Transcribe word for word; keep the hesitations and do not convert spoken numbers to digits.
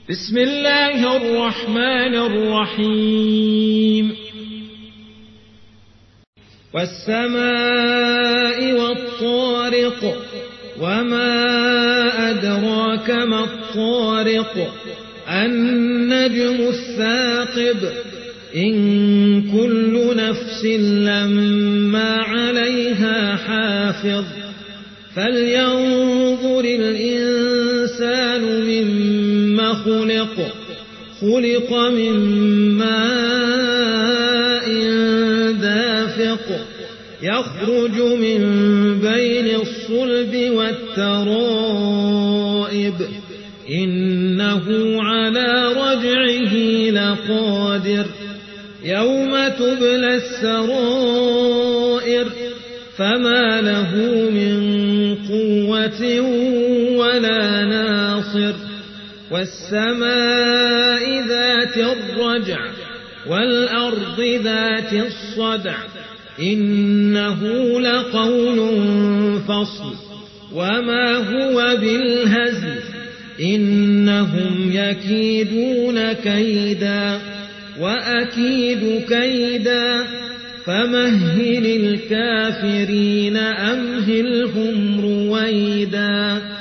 بسم الله الرحمن الرحيم والسماء والطارق وما أدراك ما الطارق النجم الثاقب إن كل نفس لما عليها حافظ فلينظر الإنسان مما خلق خلق من ماء دافق يخرج من بين الصلب والترائب إنه على رجعه لقادر يوم تبلى السرائر فما له من قوة ولا ناصر والسماء ذات الرجع والأرض ذات الصدع إنه لقول فصل وما هو بالهزل إنهم يكيدون كيدا وأكيد كيدا فمهل الكافرين أمهلهم رويدا.